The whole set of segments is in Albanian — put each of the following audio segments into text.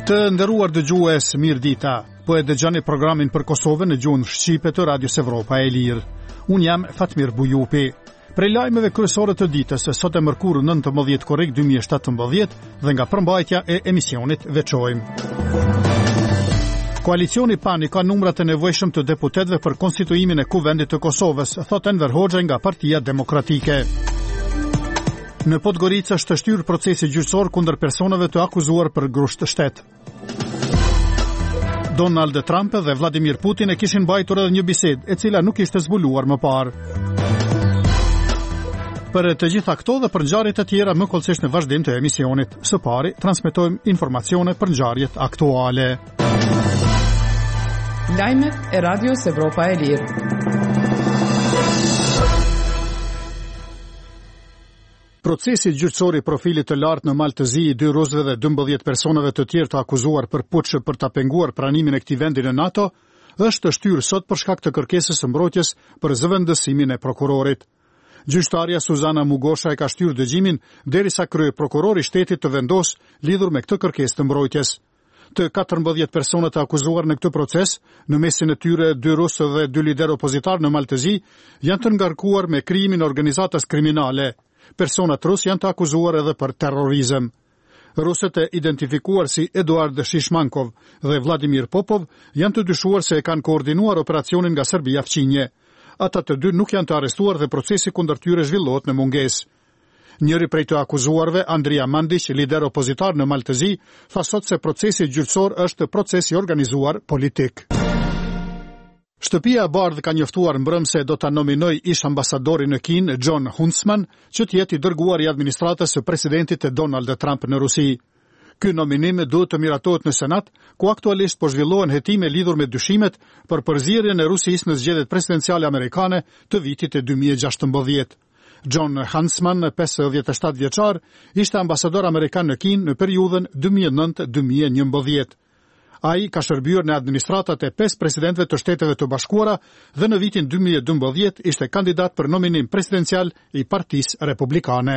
Të nderuar dëgjues, mirë dita. Po e dëgjoni programin për Kosovën në gjuhën shqipe të Radios Evropa e Lirë. Unë jam Fatmir Bujupi. Prej lajmeve kryesore të ditës, sot e mërkurë 19 korrik 2017 dhe nga përmbajtja e emisionit veçojmë. Koalicioni PAN ka numrat e nevojshëm të deputetëve për konstituimin e Kuvendit të Kosovës, thot Enver Hoxha nga Partia Demokratike. Në Podgorica është shtyrë procesi gjyqësor kundër personave të akuzuar për grusht të shtet. Donald Trump dhe Vladimir Putin e kishin mbajtur edhe një bisedë, e cila nuk ishte zbuluar më parë. Për të gjitha këto dhe për ngjarjet e tjera më kollësisht në vazhdim të emisionit. Së pari, transmetojmë informacione për ngjarjet aktuale. Lajmet e Radios Evropa e Lirë. Procesi gjyqësor i profilit të lartë në Malë të Zi i 2 rusëve dhe 12 personave të tjerë të akuzuar për puç për ta penguar pranimin e këtij vendi në NATO është shtyrë sot për shkak të kërkesës së mbrojtjes për zëvendësimin e prokurorit. Gjyqtarja Suzana Mugosha e ka shtyrë dëgjimin derisa kryeprokurori i shtetit të vendosë lidhur me këtë kërkesë të mbrojtjes. Të 14 personat të akuzuar në këtë proces, në mesin e tyre 2 rusë dhe 2 lider opozitar në Malë të Zi, janë të ngarkuar me krimin e organizatës kriminale. Personat rusë janë të akuzuar edhe për terrorizëm. Rusët e identifikuar si Eduard Shishmankov dhe Vladimir Popov janë të dyshuar se e kanë koordinuar operacionin nga Serbia-Fqinje. Ata të dy nuk janë të arrestuar dhe procesi kundër tyre zhvillohet në mungesë. Njëri prej të akuzuarve, Andrija Mandić, lider opozitar në Malë të Zi, tha sot se procesi gjyqësor është proces i organizuar politik. Shtëpia e Bardhë ka njoftuar mbrëm se do ta nominoj ish ambasadorin në Kinë, John Huntsman, që të jetë i dërguar i administratës së presidentit Donald Trump në Rusi. Ky nominim duhet të miratohet në Senat, ku aktualisht po zhvillohen hetime lidhur me dyshimet për përzierjen e Rusisë në zgjedhjet presidenciale amerikane të vitit 2016. John Huntsman, 57 vjeçar, ishte ambasador amerikan në Kinë në periudhën 2009-2011. Ai ka shërbyer në administratat e 5 presidentëve të Shteteve të Bashkuara dhe në vitin 2012 ishte kandidat për nominim presidencial i Partisë Republikane.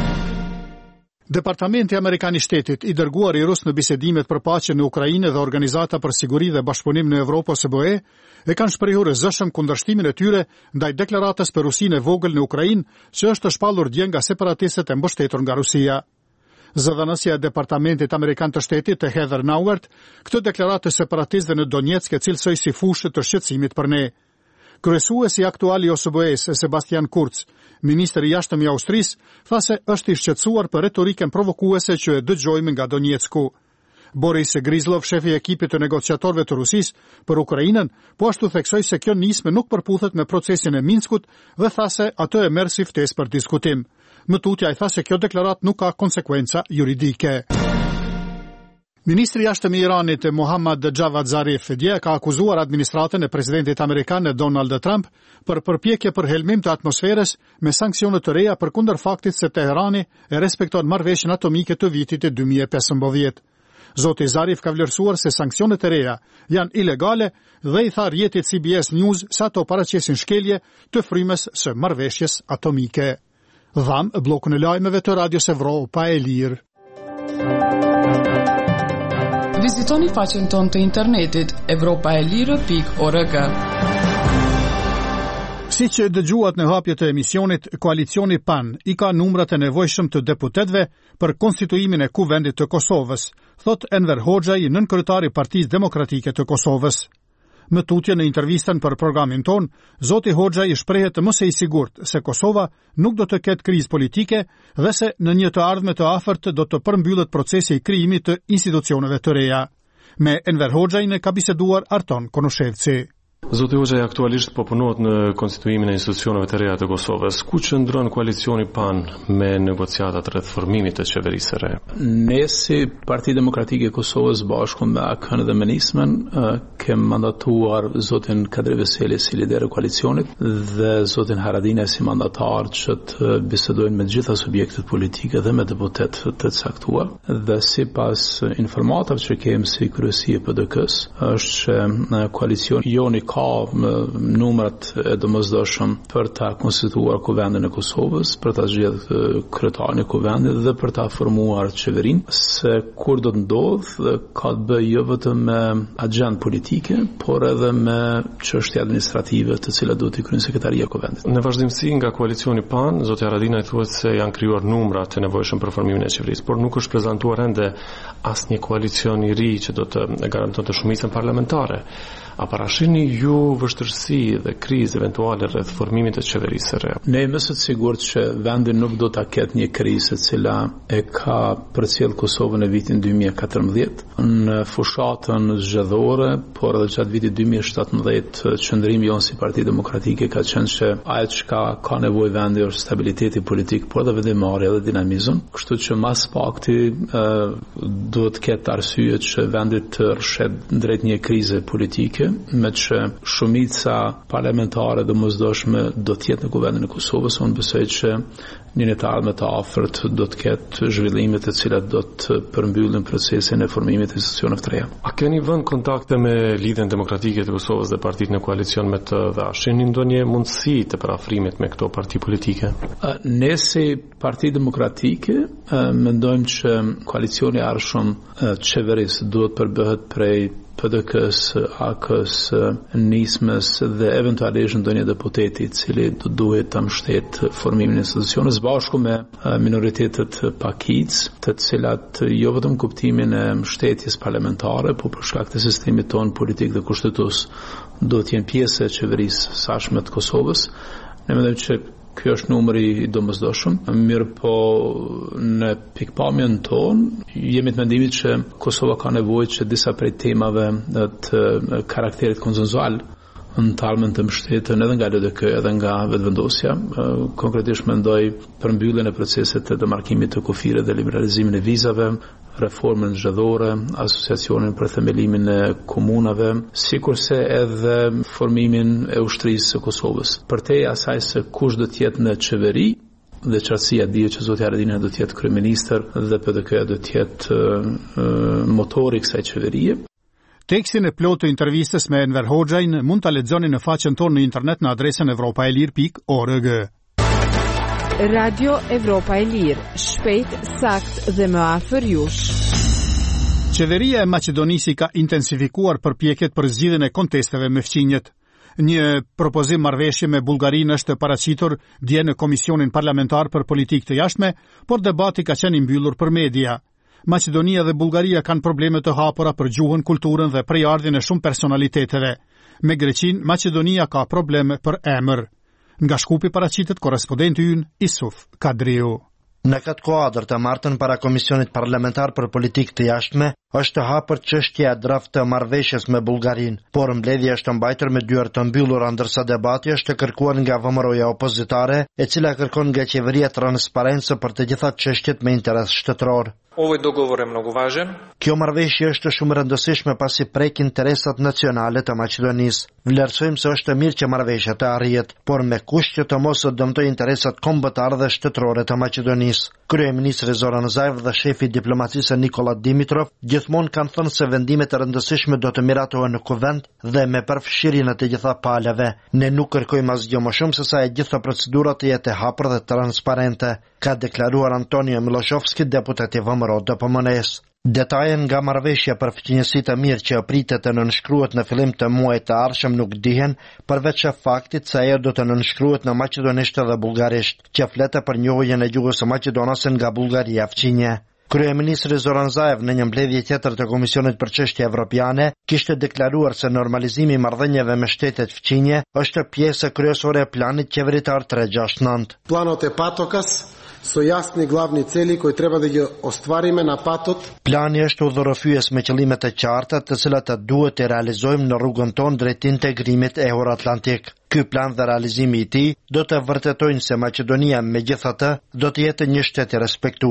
Departamenti Amerikan i Shtetit, i dërguar i Rus në bisedimet për paqe në Ukrainë dhe Organizata për Siguri dhe Bashkëpunim në Evropë OSBE, e kanë shprehur zëshëm kundërshtimin e tyre ndaj deklaratës për Rusinë e vogël në Ukrainë, që është shpallur dje nga separatistët e mbështetur nga Rusia. Zëdhënësja e Departamentit Amerikan të Shtetit të Heather Nauert, këtë deklaratë separatiste në Donetsk e cilësoj si fushë të shqetësimit për ne. Kryesuesi aktual i OSBE-s, Sebastian Kurz, ministri i jashtëm i Austrisë, tha se është i shqetësuar për retorikën provokuese që e dëgjojmë nga Donetsku. Boris Grizlov, shefi i ekipit të negociatorëve të Rusisë për Ukrainën, po ashtu theksoi se kjo nismë nuk përputhet me procesin e Minskut dhe tha se ato e merr si ftesë për diskutim. Më tutje ai tha se kjo deklaratë nuk ka konsekwenca juridike. Ministri i jashtëm i Iranit Mohammad Javad Zarif dje ka akuzuar administratën e presidentit amerikan Donald Trump për përpjekje për helmim të atmosferës me sanksione të reja përkundër faktit se Teherani e respekton marrëveshjen atomike të vitit 2015. Zoti Zarif ka vlerësuar se sanksionet e reja janë ilegale dhe i tha rrjetit CBS News se ato paraqesin shkelje të frymës së marrëveshjes atomike. Dham blokun e lajmeve të Radios Evropa e Lirë. Vizitoni faqen tonë të internetit europaelire.org. Si që dëgjuat në hapje të emisionit, koalicioni PAN i ka numrat e nevojshëm të deputetëve për konstituimin e Kuvendit të Kosovës, thot Enver Hoxha, i nënkryetari i Partisë Demokratike të Kosovës. Më tutje në intervistën për programin ton, zoti Hoxha i shprehet mos e i sigurt se Kosova nuk do të ketë krizë politike dhe se në një të ardhme të afërt do të përmbyllet procesi i krijimit të institucioneve të reja. Me Enver Hoxhajin ka biseduar Arton Konushevci. Zoti Hoxha aktualisht po punohet në konstituimin e institucioneve të reja të Kosovës. Ku qëndron koalicioni PAN me negociatat rreth formimit të qeverisë së re? Ne si Partia Demokratike e Kosovës bashkë me AKN dhe Menismen kemi mandatuar zotin Kadri Veseli si lider e koalicionit dhe zotin Haradinaj si mandatar që të bisedojnë me të gjitha subjektet politike dhe me deputet të caktuar. Dhe sipas informatave që kemi si kryesi e PDK-s është që koalicioni joni ka numrat e domosdoshëm për ta konstituuar Kuvendin e Kosovës, për ta zgjedhur kryetarin e Kuvendit dhe për ta formuar qeverinë, se kur do të ndodhë ka të bëjë jo vetëm me agjendë politike, por edhe me çështje administrative të cilat duhet i kryen Sekretaria e Kuvendit. Në vazhdimsi nga koalicioni PAN, zotja Haradinaj thuhet se janë krijuar numrat e nevojshëm për formimin e qeverisë, por nuk është prezantuar ende asnjë koalicion i ri që do të garantonte shumicën parlamentare. A parashini ju vështirësi dhe krizë eventuale rreth formimit të qeverisë së re? Ne jemi së sigurt që vendi nuk do ta ketë një krizë e cila e ka përcjell Kosovën e vitin 2014 në fushatën zgjedhore, por edhe gjatë vitit 2017 qëndrimi jonë si Parti Demokratike ka qenë që ajo çka ka nevojë vendi është stabiliteti politik, por edhe vendimarrja dhe dinamizëm. Kështu që mas pakti duhet të ketë arsye që vendi të rrshet drejt një krize politike, me që shumica parlamentare domosdoshme do të jetë në Kuvendin e Kosovës. Unë besoj që një të ardhme të afërt do të ketë zhvillimet e cilat do të përmbyllin procesin e formimit të institucioneve të reja. A keni vënë kontakte me Lidhjen Demokratike të Kosovës dhe partitë në koalicion me të dhe a shihni ndonjë mundësi të parafrimit me këto parti politike? Ne si Parti Demokratike mendojmë që koalicioni i ardhshëm qeverisë duhet përbëhet prej PDK-s, AK-s, nismës dhe eventualisht ndonjë deputeti i cili do duhet ta mbështet formimin e institucioneve bashku me minoritetet pakicë, të cilat jo vetëm kuptimin e mbështetjes parlamentare, por për shkak të sistemit tonë politik dhe kushtetues do të jenë pjesë e qeverisë sashme të Kosovës. Ne mendojmë që ky është numri i domosdoshëm, mirë po në pikpamjen tonë jemi të mendimit që Kosova ka nevojë që disa prej temave të karakterit konsenzual në talmen të mbështetën edhe nga LDK edhe nga vetëvendosja. Konkretisht mendoj përmbylljen e procesit të demarkimit të kufirit dhe liberalizimin e vizave, reformën zgjedhore, asociacionin për themelimin e komunave, sikurse edhe formimin e ushtrisë së Kosovës. Përtej asaj se kush do të jetë në qeveri, dhe qartësia dihet që zotja Haradinaj do të jetë kryeministër dhe PDK do të jetë motori i kësaj qeverie. Tekstin e plotë të intervistës me Enver Hoxhajin mund ta lexoni në faqen tonë në internet në adresën europaelir.org. Radio Evropa e Lirë, shpejt, sakt dhe më afër jush. Qeveria e Maqedonisë ka intensifikuar përpjekjet për zgjidhjen e kontesteve me fqinjet. Një propozim marrëveshje me Bullgarinë është paraqitur dje në Komisionin Parlamentar për Politikë të Jashtme, por debati ka qenë i mbyllur për media. Maqedonia dhe Bullgaria kanë probleme të hapura për gjuhën, kulturën dhe prejardhjen e shumë personaliteteve. Me Greqinë, Maqedonia ka probleme për emër. Nga Shkupi paraqitet korrespondenti ynë Isuf Kadriu. Në këtë kuadër të martën para Komisionit Parlamentar për Politikë të Jashtme është hapur çështja e draft të marrëveshjes me Bullgarinë, por mbledhja është mbajtur me dyert të mbyllura, ndërsa debati është kërkuar nga VMRO-ja opozitare, e cila kërkon nga qeveria transparencë për të gjitha çështjet me interes shtetëror. Ovaj dogovor je mnogo važan. Kjo marrëveshje është shumë e rëndësishme pasi prek interesat nacionale të Maqedonisë. Vlerësojmë se është mirë që marrëveshja të arrihet, por me kusht që të mos dëmtojë interesat kombëtar dhe shtetërore të Maqedonisë. Kryeministri Zoran Zaev dhe shefi diplomacisë Nikola Dimitrov gjithmonë kanë thënë se vendimet e rëndësishme do të miratohen në Kuvend dhe me përfshirjen e të gjitha palave. Ne nuk kërkojmë asgjë më shumë se sa e gjitha procedurat të jetë e hapur dhe transparente, ka deklaruar Antonio Miloshovski, deputeti VMRO DPMN-s. Detaje nga marrëveshja për fqinjësi të mirë që pritet të nënshkruhet në fillim të muajit të ardhshëm nuk dihen, përveç faktit se ajo do të nënshkruhet në maqedonisht dhe bullgarisht, që flet për njohjen e gjuhës së maqedonase nga Bullgaria fqinje. Kryeministri Zoran Zaev në një mbledhje tjetër të Komisionit për Çështje Evropiane kishte deklaruar se normalizimi i marrëdhënieve me shtetet fqinje është pjesë kryesore e planit qeveritar 369. Planot e Patokas su jasni glavni celi koji treba da ги ostvarime na patot. Plani është udhërrëfyes me qëllime të qarta, të cilat duhet të realizojmë në rrugën tonë drejt integrimit euro-atlantik. Ky plan dhe realizimi i tij do të vërtetojnë se Maqedonia megjithatë do të jetë një shtet i respektuar.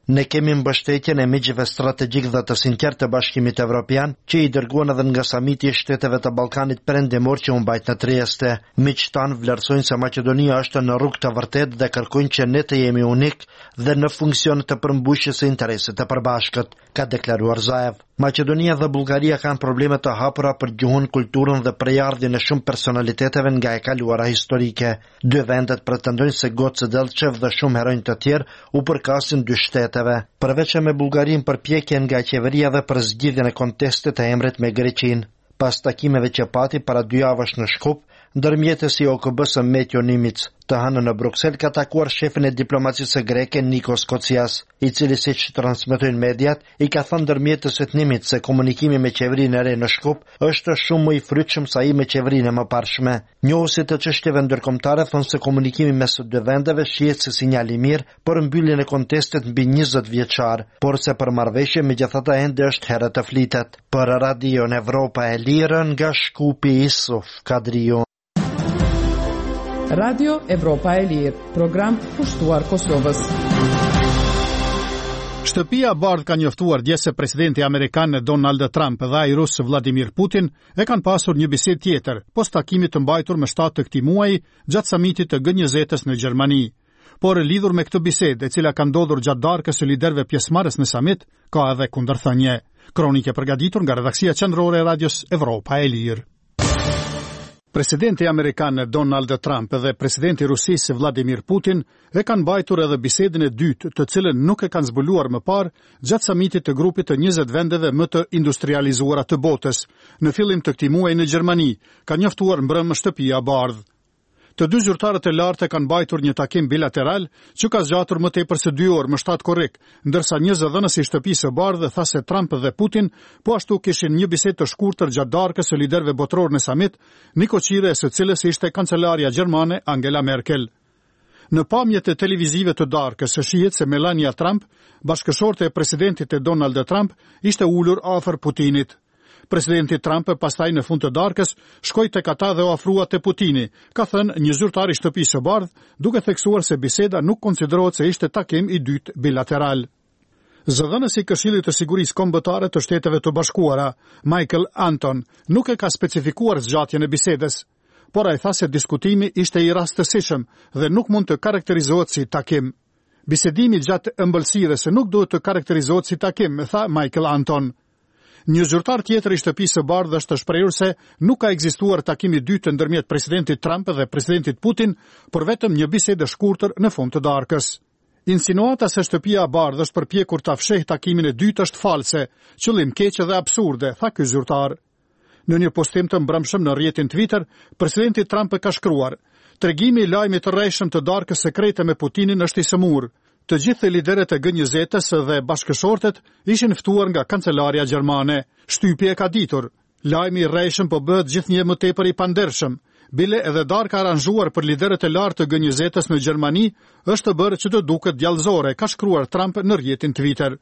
Ne kemi mbështetjen e miqve strategjik dhe të sinqert të Bashkimit Evropian, që i dërguan edhe nga samiti i shteteve të Ballkanit Perëndimor që u mbajt në Trieste. Miqtë tanë vlerësojnë se Maqedonia është në rrugë të vërtetë dhe kërkojnë që ne të jemi unik dhe në funksion të përmbushjes së interesit të përbashkët, ka deklaruar Zaev. Maqedonia dhe Bullgaria kanë probleme të hapura për gjuhën, kulturën dhe prejardhjen e shumë personaliteteve nga e kaluara historike. Dy vendet pretendojnë se Goce Delchev dhe shumë heronj të tjerë u përkasin dy shteteve. Përveç me Bullgarin përpjekjen nga qeveria dhe për zgjidhjen e kontestit të emrit me Greqinë. Pas takimeve që pati para 2 javësh në Shkup, ndërmjetësi i OKB-s Metjo Nimic të hënë në Bruksel ka takuar shefin e diplomacisë greke Nikos Kocias, i cili, siç transmetojnë mediat, i ka thënë ndërmjetësit Nimic se komunikimi me qeverinë e re në Shkup është shumë më i frytshëm se ai me qeverinë e mëparshme. Njohësit të çështjeve ndërkombëtare thonë se komunikimi mes së dy vendeve shihet si sinjal i mirë për mbylljen e kontestit mbi 20 vjeçar, por se për marrëveshje megjithatë ende është herë të flitet. Për Radio Evropa e Lirë nga Shkupi, Isuf Kadriu. Radio Evropa e Lirë, program pushtuar Kosovës. Shtëpia e Bardhë ka njoftuar dje se presidenti amerikan Donald Trump dhe ai rus Vladimir Putin e kanë pasur një bisedë tjetër pas takimit të mbajtur më 7 të këtij muaji gjatë samitit të G20-s në Gjermani. Por lidhur me këtë bisedë, e cila ka ndodhur gjatë darkës së liderëve pjesëmarrës në samit, ka edhe kundërthënie. Kronikë përgatitur nga redaksia qendrore e Radios Evropa e Lirë. Presidenti amerikan Donald Trump dhe presidenti i Rusisë Vladimir Putin e kanë mbajtur edhe bisedën e dytë, të cilën nuk e kanë zbuluar më parë gjatë samitit të grupit të 20 vendeve më të industrializuara të botës. Në fillim të këtij muaji në Gjermani, ka njoftuar mbrëmë Shtëpia e Bardhë. Të dy zyrtarët e lartë kanë mbajtur një takim bilateral që ka zgjatur më tepër se 2 orë më 7 korrik, ndërsa një zëdhënës i Shtëpisë së Bardhë tha se Trump dhe Putin po ashtu kishin një bisedë të shkurtër gjatë darkës së liderëve botror në samit, një koqire së cilës ishte kancelaria gjermane Angela Merkel. Në pamjet e televizive të darkës shihet se Melania Trump, bashkëshorte e presidentit e Donald Trump, ishte ulur afër Putinit. Presidenti Trump pastaj në fund të darkës shkoi tek ata dhe u ofrua te Putini, ka thënë një zyrtar i Shtëpisë së Bardhë, duke theksuar se biseda nuk konsiderohet se ishte takim i dytë bilateral. Zëdhënësi i Këshillit të Sigurisë Kombëtare të Shteteve të Bashkuara, Michael Anton, nuk e ka specifikuar zgjatjen e bisedës, por ai tha se diskutimi ishte i rastësishëm dhe nuk mund të karakterizohet si takim. Bisedimi gjatë ëmbëlsirës nuk duhet të karakterizohet si takim, tha Michael Anton. Një zyrtar tjetër i Shtëpisë së Bardhë është shprehur se nuk ka ekzistuar takim i dytë ndërmjet presidentit Trump dhe presidentit Putin, por vetëm një bisedë e shkurtër në fund të darkës. Insinuata se Shtëpia e Bardhë është përpjekur ta fshehë takimin e dytë është false, qëllim keq dhe absurde, tha ky zyrtar. Në një postim të mbrëmshëm në rrjetin Twitter, presidenti Trump ka shkruar: "Tregimi i lajmit të rreshëm të darkës sekrete me Putinin është i sëmurë. Të gjithë liderët e G20-s dhe bashkëshortet ishin ftuar nga kancelaria gjermane. Shtypje e ka ditur. Lajmi i rreshëm po bëhet gjithnjë më tepër i pandershëm. Bile edhe darka aranjuar për liderët e lartë të G20-s në Gjermani është bërë që të duket djallëzore", ka shkruar Trump në rrjetin Twitter.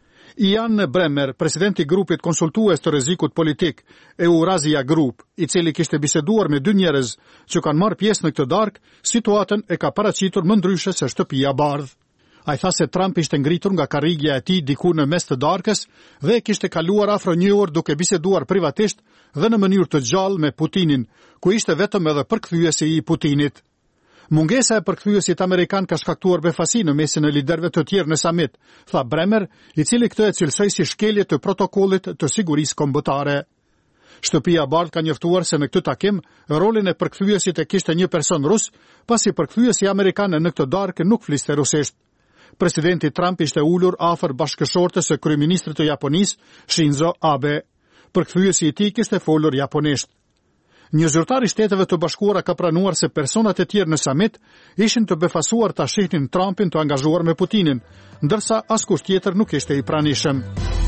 Ian Bremmer, presidenti i grupit konsultues të rrezikut politik Eurasia Group, i cili kishte biseduar me 2 njerëz që kanë marrë pjesë në këtë darkë, situatën e ka paraqitur më ndryshe se Shtëpia e Bardhë. Ai tha se Trump ishte ngritur nga karrigja e tij diku në mes të darkës dhe kishte kaluar afro 1 orë duke biseduar privatisht dhe në mënyrë të gjallë me Putinin, ku ishte vetëm edhe përkthyesi i Putinit. Mungesa e përkthyesit amerikan ka shkaktuar befasi në mesin e liderëve të tjerë në samit, tha Bremer, i cili këtë e cilësoi si shkelje të protokollit të sigurisë kombëtare. Shtëpia e Bardhë ka njoftuar se në këtë takim rolin e përkthyesit e kishte një person rus, pasi përkthyesi amerikan në këtë darkë nuk fliste rusisht. Presidenti Trump ishte ulur afër bashkëshortes së kryeministrit të Japonisë, Shinzo Abe. Përkthyesi i tij kishte folur japonisht. Një zyrtar i Shteteve të Bashkuara ka pranuar se personat e tjerë në samit ishin të befasuar ta shihnin Trumpin të angazhuar me Putinin, ndërsa askush tjetër nuk ishte i pranishëm.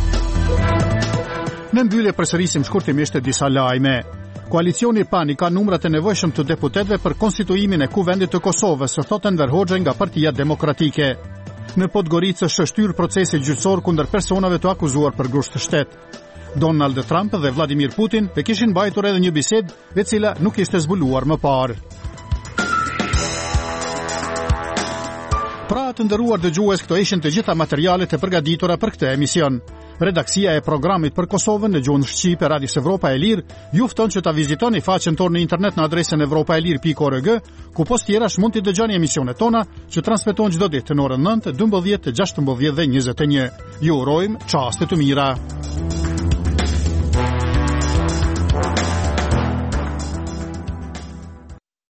Në mbyllje përsërisim shkurtimisht disa lajme. Koalicioni PAN ka numrat e nevojshëm të deputetëve për konstituimin e Kuvendit të Kosovës, thotë Enver Hoxha nga Partia Demokratike. Në Podgoricë është shtyr procesi gjyqësor kundër personave të akuzuar për grusht të shtet. Donald Trump dhe Vladimir Putin e kishin mbajtur edhe një bisedë e cila nuk ishte zbuluar më parë. Pra të nderuar dëgjues, këto ishin të gjitha materialet e përgatitura për këtë emision. Redaksia e programit për Kosovën në gjuhën shqipe Radios Evropa e Lirë ju fton që ta vizitoni faqen tonë në internet në adresën evropaelir.org, ku post tjerash mund të dëgjoni emisionet tona që transmetohen çdo ditë në orën 9, 12, 16 dhe 21. Ju urojmë çaste të mira.